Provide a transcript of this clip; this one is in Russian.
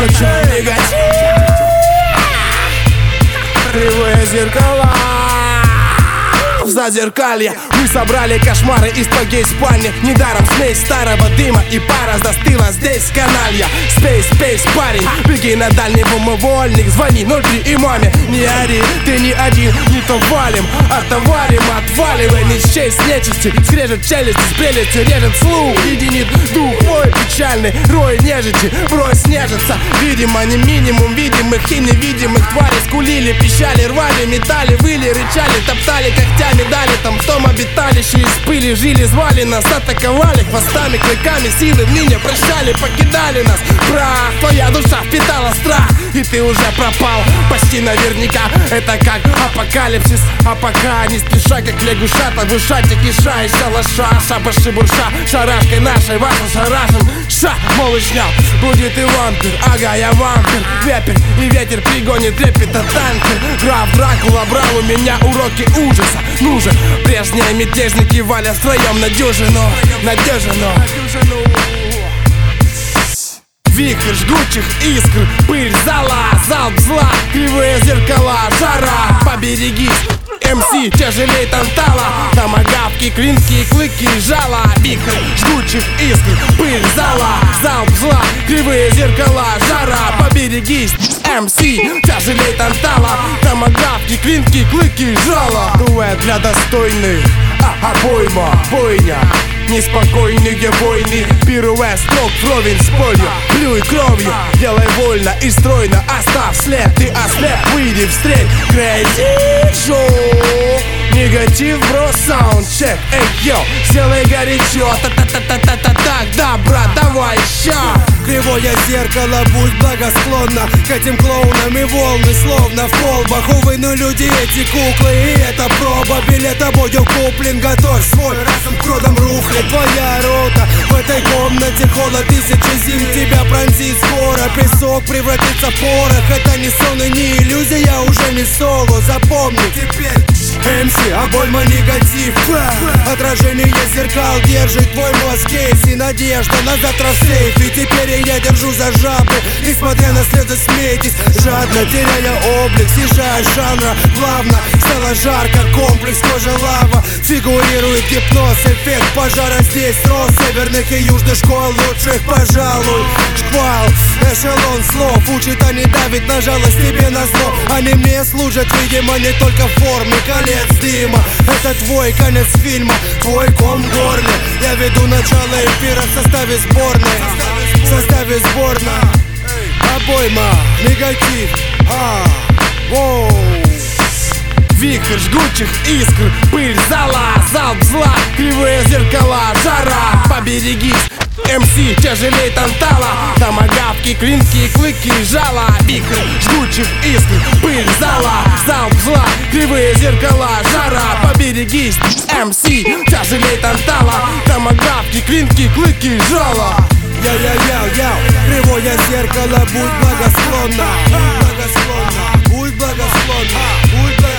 хочу негатив. Кривые зеркала в зазеркалье. Мы собрали кошмары из твоей спальни. Недаром смесь старого дыма и пара застыла здесь каналья. Space, парень, беги на дальний умывальник. Звони 03 и маме, не ори, ты не один. Не то валим, отоварим, отваливай. Не счесть нечисти, скрежет челюсти, с прелестью режет слух. Единит дух твой печальный, рой нежити, брось нежится. Видимо, не минимум видимых и невидимых тварей. Скулили, пищали, рвали, метали, выли, рычали, топтали когтями, дали там в том обиталище. Из пыли жили, звали нас, атаковали хвостами, клыками, силы в нине прощали, покидали нас. Прах, твоя душа впитала страх, и ты уже пропал почти наверняка. Это как апокалипсис, а пока не спеша, как лягушата в ушате киша и шалаша. Шабаши-бурша, шарашкой нашей вашу шарашим. Ша, малышня, будет и вампир, ага, я вампир. Вепер и ветер пригонит трепета танкер. Граф Дракула брал у меня уроки ужаса. Нужен, прежние мятежники валят втроем на дюжину. Вихрь жгучих искр, пыль зала, залп зла, кривые зеркала, жара. Поберегись, МС тяжелей тантала, томагавки, клинки, клыки, жала. Вихрь жгучих искр, пыль зала, залп зла, кривые зеркала, жара. Поберегись, МС тяжелей тантала, томагавки, клинки, клыки, жала. Дуэт для достойных, обойма, бойня. Неспокойные войны, пируэт, строк вровень с болью. Плюй кровью, делай вольно и стройно. Оставь след, ты ослеп, выйди встреть. Crazy Show. Негатив, бро, саундчек. Эй, йо, сделай горячо. Так, да, брат, давай еще. Кривое зеркало, будь благосклонна к этим клоунам и волны, словно в колбах. Увы, но люди эти куклы, и это проба. Билет тобою куплен, готовь свой разум к родам рухлит. Твоя рота в этой комнате, холод тысячи зим тебя пронзит скоро. Песок превратится в порох, это не сон и не иллюзия, уже не соло. Запомни теперь, МС, обойма, негатив. Отражение зеркал держит твой мозг, кейс и надежда на завтра сейф. И теперь я держу за жабры, несмотря на слезы, смейтесь. Жадно теряя облик, съезжая с жанра плавно. Стало жарко, комплекс, кожа лава. Фигурирует гипноз, эффект пожара здесь. Рос северных и южных школ лучших, пожалуй. Шквал, эшелон слов учит, а не давит на жалость тебе на зло. Они мне служат, видимо, не только в форме колец дыма. Это твой конец фильма, твой ком в горле. Я веду начало эфира в составе сборной. В составе сборной. Обойма, негатив. Воу. Вихрь жгучих искр, пыль зала, залп зла, кривые зеркала, жара. Поберегись, МС тяжелей тантала, томагавки, клинки, клыки, жала. Вихрь жгучих искр, пыль зала, залп зла, кривые зеркала, жара. Поберегись, МС тяжелей тантала, томагавки, клинки, клыки, жала. Яу, кривое зеркало, будь благосклонна. Будь благосклонна, будь благосклонна, будь благосклонна.